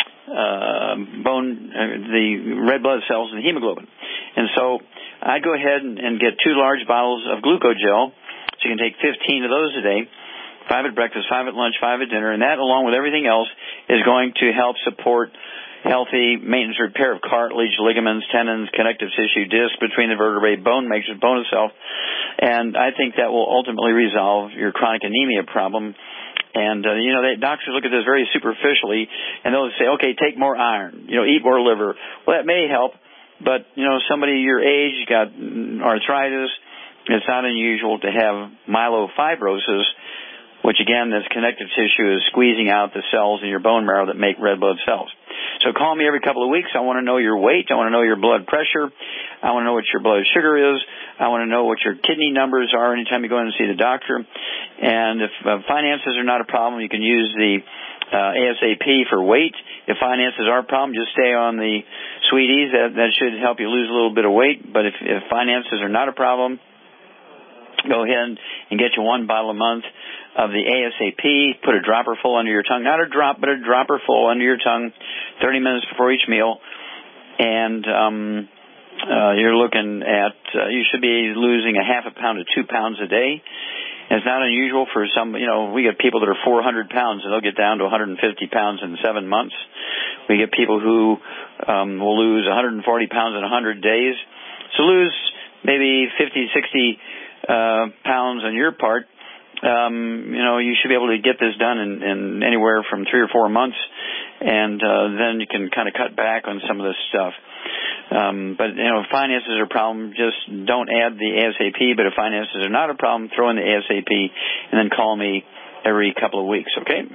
uh, bone, uh, the red blood cells and the hemoglobin. And so I'd go ahead and, and get two large bottles of glucogel, so you can take fifteen of those a day, five at breakfast, five at lunch, five at dinner, and that, along with everything else, is going to help support healthy maintenance repair of cartilage, ligaments, tendons, connective tissue, disc between the vertebrae, bone matrix, bone itself. And I think that will ultimately resolve your chronic anemia problem. And, uh, you know, they, doctors look at this very superficially, and they'll say, okay, take more iron, you know, eat more liver. Well, that may help, but, you know, somebody your age, you got arthritis, it's not unusual to have myelofibrosis, which, again, this connective tissue is squeezing out the cells in your bone marrow that make red blood cells. So call me every couple of weeks. I want to know your weight. I want to know your blood pressure. I want to know what your blood sugar is. I want to know what your kidney numbers are anytime you go in and see the doctor. And if uh, finances are not a problem, you can use the uh, ASAP for weight. If finances are a problem, just stay on the Sweeties. That, that should help you lose a little bit of weight. But if, if finances are not a problem, go ahead and get you one bottle a month of the ASAP. Put a dropper full under your tongue. Not a drop, but a dropper full under your tongue, thirty minutes before each meal. And um, uh, you're looking at, uh, you should be losing a half a pound to two pounds a day. And it's not unusual for some, you know, we get people that are four hundred pounds and they'll get down to one hundred fifty pounds in seven months. We get people who um, will lose one hundred forty pounds in one hundred days. So lose maybe fifty, sixty uh, pounds on your part. Um, you know, you should be able to get this done in, in anywhere from three or four months, and uh, then you can kind of cut back on some of this stuff. Um, but, you know, if finances are a problem, just don't add the ASAP. But if finances are not a problem, throw in the ASAP and then call me every couple of weeks, okay?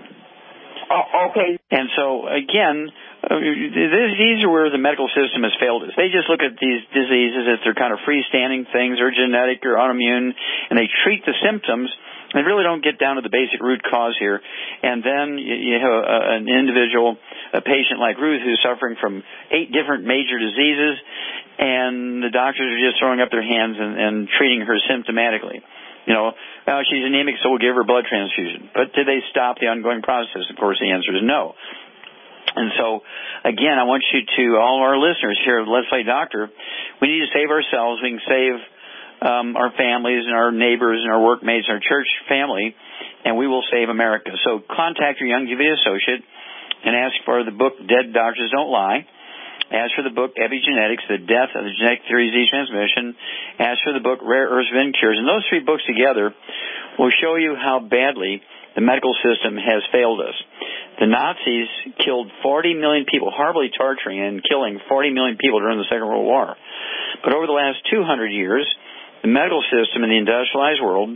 Oh, okay. And so, again, uh, these are where the medical system has failed us. They just look at these diseases as they're kind of freestanding things, or genetic or autoimmune, and they treat the symptoms. They really don't get down to the basic root cause here. And then you have a, an individual, a patient like Ruth, who's suffering from eight different major diseases, and the doctors are just throwing up their hands and, and treating her symptomatically. You know, well, she's anemic, so we'll give her a blood transfusion. But did they stop the ongoing process? Of course, the answer is no. And so, again, I want you to, all our listeners here at Let's Play Doctor, we need to save ourselves. We can save Um, our families and our neighbors and our workmates and our church family, and we will save America. So contact your Youngevity associate and ask for the book Dead Doctors Don't Lie. Ask for the book Epigenetics, The Death of the Genetic Theory of Disease Transmission. Ask for the book Rare Earths Vein Cures. And those three books together will show you how badly the medical system has failed us. The Nazis killed forty million people, horribly torturing and killing forty million people during the Second World War. But over the last two hundred years, the medical system in the industrialized world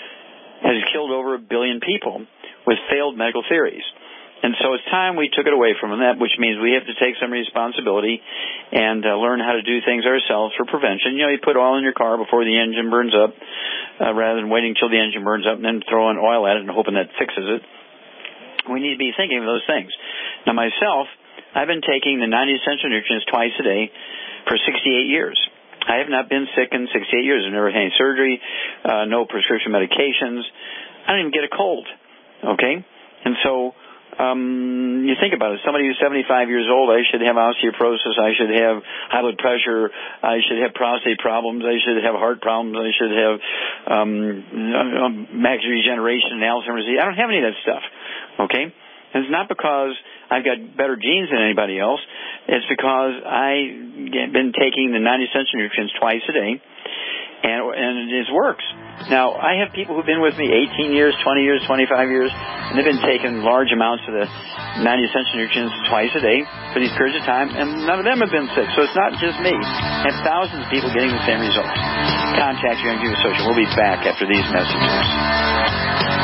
has killed over a billion people with failed medical theories. And so it's time we took it away from them, which means we have to take some responsibility and uh, learn how to do things ourselves for prevention. You know, you put oil in your car before the engine burns up, uh, rather than waiting until the engine burns up and then throwing oil at it and hoping that fixes it. We need to be thinking of those things. Now, myself, I've been taking the ninety essential nutrients twice a day for sixty-eight years. I have not been sick in sixty-eight years. I've never had any surgery, uh, no prescription medications. I don't even get a cold, okay? And so Um, you think about it. Somebody who's seventy-five years old, I should have osteoporosis. I should have high blood pressure. I should have prostate problems. I should have heart problems. I should have um, macular degeneration and Alzheimer's disease. I don't have any of that stuff. Okay? And it's not because I've got better genes than anybody else. It's because I've been taking the ninety essential nutrients twice a day, and, and it works. Now, I have people who've been with me eighteen years, twenty years, twenty-five years, and they've been taking large amounts of the ninety essential nutrients twice a day for these periods of time, and none of them have been sick. So it's not just me. I have thousands of people getting the same results. Contact Young Jew Associate. We'll be back after these messages.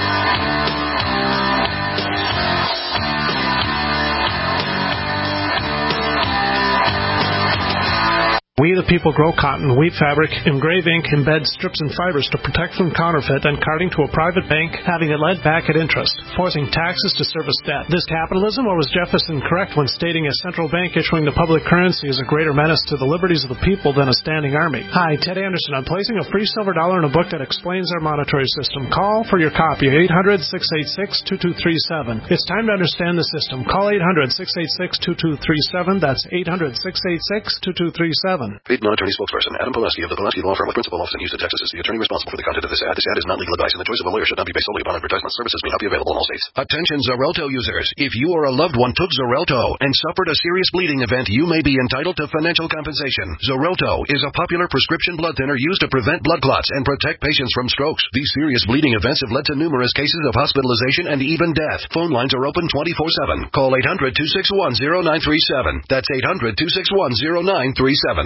We the people grow cotton, weave fabric, engrave ink, embed strips and fibers to protect from counterfeit and carting to a private bank, having it lent back at interest, forcing taxes to service debt. This capitalism, or was Jefferson correct when stating a central bank issuing the public currency is a greater menace to the liberties of the people than a standing army? Hi, Ted Anderson. I'm placing a free silver dollar in a book that explains our monetary system. Call for your copy, eight hundred, six eight six, two two three seven. It's time to understand the system. Call eight hundred, six eight six, two two three seven. That's eight hundred, six eight six, two two three seven. Paid non-attorney spokesperson Adam Pulaski of the Pulaski Law Firm with principal office in Houston, Texas is the attorney responsible for the content of this ad. This ad is not legal advice, and the choice of a lawyer should not be based solely upon advertisement. Services may not be available in all states. Attention Xarelto users. If you or a loved one took Xarelto and suffered a serious bleeding event, you may be entitled to financial compensation. Xarelto is a popular prescription blood thinner used to prevent blood clots and protect patients from strokes. These serious bleeding events have led to numerous cases of hospitalization and even death. Phone lines are open twenty-four seven. Call eight hundred, two six one, zero nine three seven. That's eight hundred, two six one, zero nine three seven.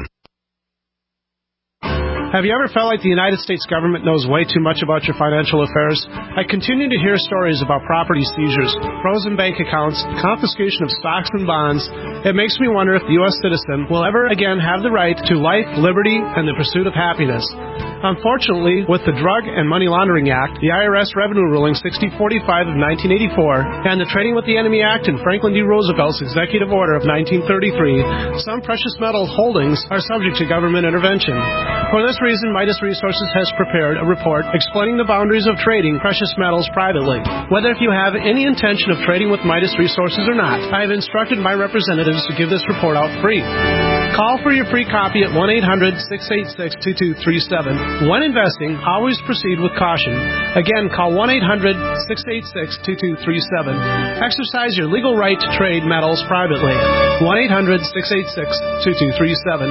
Have you ever felt like the United States government knows way too much about your financial affairs? I continue to hear stories about property seizures, frozen bank accounts, confiscation of stocks and bonds. It makes me wonder if the U S citizen will ever again have the right to life, liberty, and the pursuit of happiness. Unfortunately, with the Drug and Money Laundering Act, the I R S Revenue Ruling sixty forty-five of nineteen eighty-four, and the Trading with the Enemy Act and Franklin D. Roosevelt's Executive Order of nineteen thirty-three, some precious metal holdings are subject to government intervention. For this reason, Midas Resources has prepared a report explaining the boundaries of trading precious metals privately. Whether if you have any intention of trading with Midas Resources or not, I have instructed my representatives to give this report out free. Call for your free copy at one eight hundred, six eight six, two two three seven. When investing, always proceed with caution. Again, call one eight hundred, six eight six, two two three seven. Exercise your legal right to trade metals privately. one eight hundred, six eight six, two two three seven.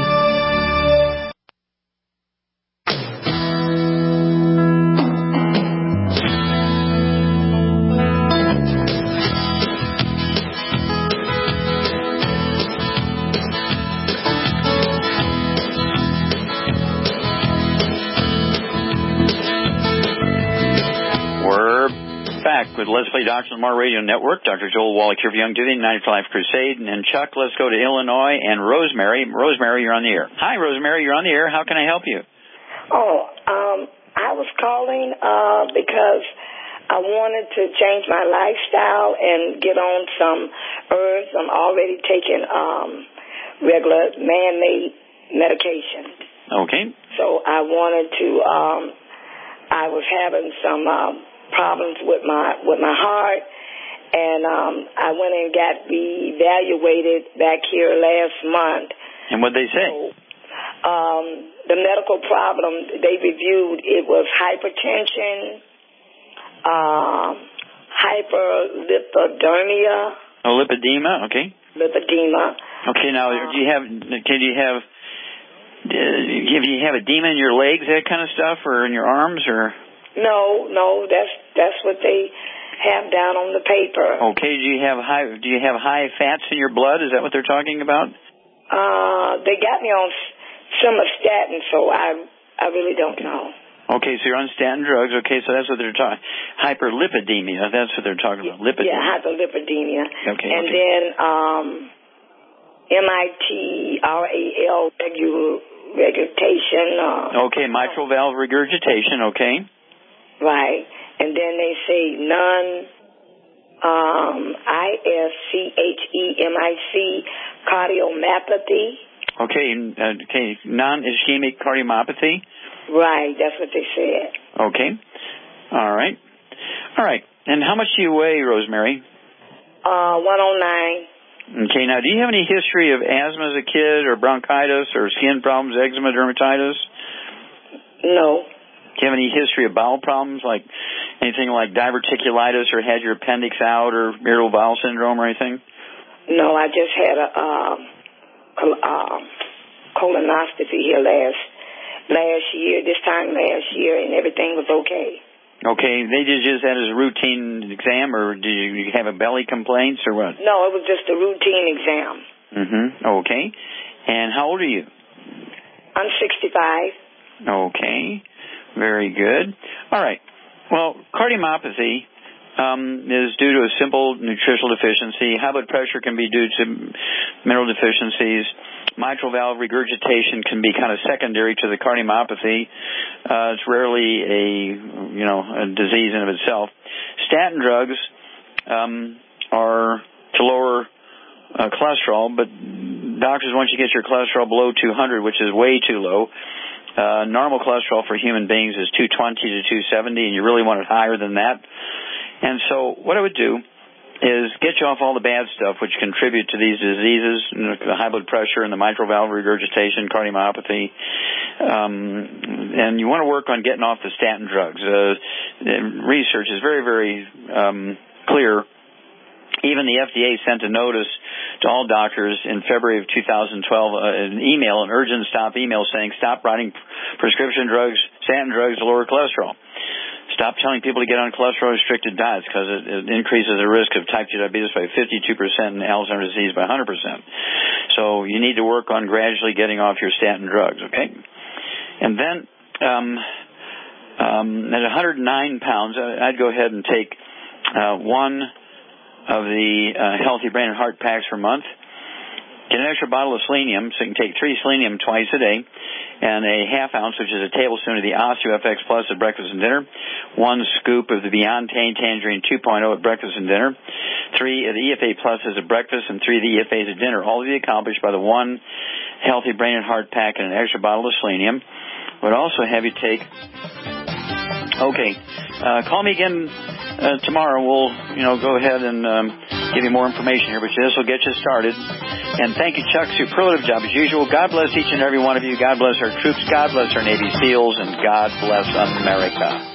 With Let's Play Doctor Lamar Radio Network, Doctor Joel Wallach here for Young Living, ninety-five Life Crusade. And Chuck, let's go to Illinois and Rosemary. Rosemary, you're on the air. Hi, Rosemary, you're on the air. How can I help you? Oh, um, I was calling uh, because I wanted to change my lifestyle and get on some herbs. I'm already taking um, regular man-made medication. Okay. So I wanted to, um, I was having some... Um, problems with my with my heart, and um, I went and got reevaluated back here last month. And what they say? So, um, the medical problem they reviewed, it was hypertension, um, hyperlipidemia. Oh, lipedema. Okay. Lipedema. Okay. Now, um, do you have? Can you have? Do you have edema in your legs, that kind of stuff, or in your arms, or? No, no, that's that's what they have down on the paper. Okay, do you have high do you have high fats in your blood? Is that what they're talking about? Uh, they got me on simvastatin, so I I really don't know. Okay, so you're on statin drugs. Okay, so that's what they're talking. Hyperlipidemia, that's what they're talking about. Lipidemia. Yeah, hyperlipidemia. Okay. And okay. then um, M I T R A L regurgitation. Uh, okay, mitral valve regurgitation. Okay. Right. And then they say non, um, I S C H E M I C cardiomyopathy. Okay, uh, okay, non-ischemic cardiomyopathy. Right, that's what they said. Okay. All right. All right. And how much do you weigh, Rosemary? Uh, one oh nine. Okay, now do you have any history of asthma as a kid or bronchitis or skin problems, eczema, dermatitis? No. Do you have any history of bowel problems, like anything like diverticulitis or had your appendix out or irritable bowel syndrome or anything? No, I just had a um, col- uh, colonoscopy here last last year, this time last year, and everything was okay. Okay, they did just that as a routine exam, or did you have a belly complaints or what? No, it was just a routine exam. Mm-hmm. Okay. And how old are you? I'm sixty-five. Okay. Very good. All right. Well, cardiomyopathy um, is due to a simple nutritional deficiency. High blood pressure can be due to mineral deficiencies. Mitral valve regurgitation can be kind of secondary to the cardiomyopathy. Uh, it's rarely a, you know, a disease in of itself. Statin drugs um, are to lower uh, cholesterol, but doctors want you to get your cholesterol below two hundred, which is way too low. Uh, normal cholesterol for human beings is two twenty to two seventy, and you really want it higher than that. And so what I would do is get you off all the bad stuff which contribute to these diseases, the high blood pressure and the mitral valve regurgitation, cardiomyopathy, um, and you want to work on getting off the statin drugs. Uh, research is very, very um, clear. Even the F D A sent a notice to all doctors in February of two thousand twelve, uh, an email, an urgent stop email saying stop writing prescription drugs, statin drugs to lower cholesterol. Stop telling people to get on cholesterol-restricted diets because it, it increases the risk of type two diabetes by fifty-two percent and Alzheimer's disease by one hundred percent. So you need to work on gradually getting off your statin drugs, okay? And then um, um, at one hundred nine pounds, I'd go ahead and take uh, one of the uh, Healthy Brain and Heart packs per month. Get an extra bottle of selenium, so you can take three selenium twice a day, and a half ounce, which is a tablespoon of the OsteoFX Plus at breakfast and dinner, one scoop of the Beyond Tan Tangerine two point oh at breakfast and dinner, three of the E F A Pluses at breakfast, and three of the E F As at dinner. All of these accomplished by the one Healthy Brain and Heart pack and an extra bottle of selenium. Would also have you take... Okay, uh, call me again uh, tomorrow. We'll, you know, go ahead and um, give you more information here, but this will get you started. And thank you, Chuck. Superlative job as usual. God bless each and every one of you. God bless our troops. God bless our Navy SEALs. And God bless America.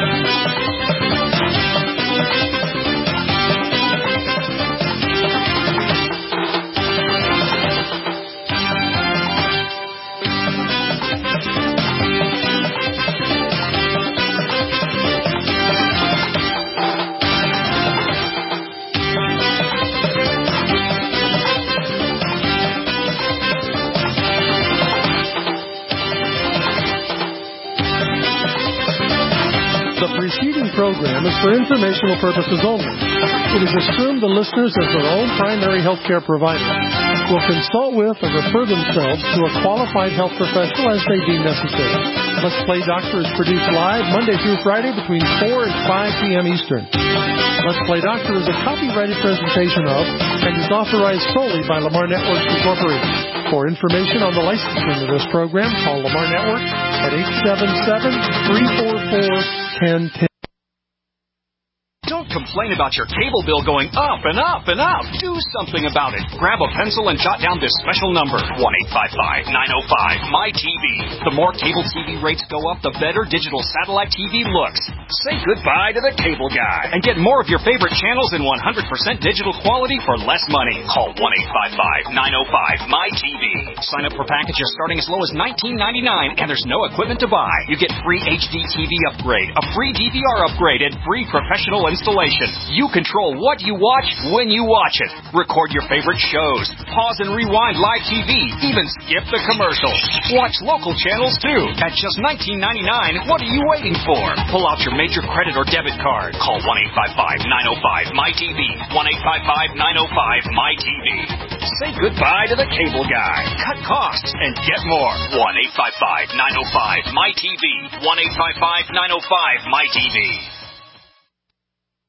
The preceding program is for informational purposes only. It is assumed the listeners, as their own primary health care provider, will consult with or refer themselves to a qualified health professional as they deem necessary. Let's Play Doctor is produced live Monday through Friday between four and five p.m. Eastern. Let's Play Doctor is a copyrighted presentation of and is authorized solely by Lamar Networks Incorporated. For information on the licensing of this program, call Lamar Network at eight seven seven, three four four, one zero one zero. Don't complain about your cable bill going up and up and up. Do something about it. Grab a pencil and jot down this special number, one eight five five, nine oh five, M Y T V. The more cable T V rates go up, the better digital satellite T V looks. Say goodbye to the cable guy and get more of your favorite channels in one hundred percent digital quality for less money. Call one eight five five, nine oh five, M Y T V. Sign up for packages starting as low as nineteen ninety-nine, and there's no equipment to buy. You get free H D T V upgrade, a free D V R upgrade, and free professional installation. You control what you watch when you watch it. Record your favorite shows. Pause and rewind live T V. Even skip the commercials. Watch local channels too. At just nineteen ninety-nine, what are you waiting for? Pull out your major credit or debit card. Call one eight five five, nine oh five, M Y T V. one eight five five, nine oh five, M Y T V. Say goodbye to the cable guy. Cut costs and get more. one eight five five, nine oh five, M Y T V. one eight five five, nine oh five, M Y T V.